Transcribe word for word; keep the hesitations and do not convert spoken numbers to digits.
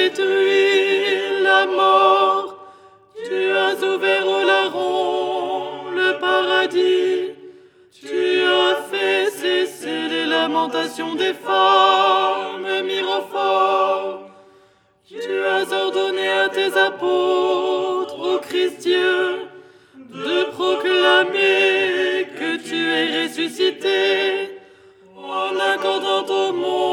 détruit la mort, tu as ouvert aux larrons le paradis, tu as fait cesser les lamentations des femmes, mirophores. Tu as ordonné à tes apôtres, ô Christ Dieu, de proclamer que tu es ressuscité, en accordant au monde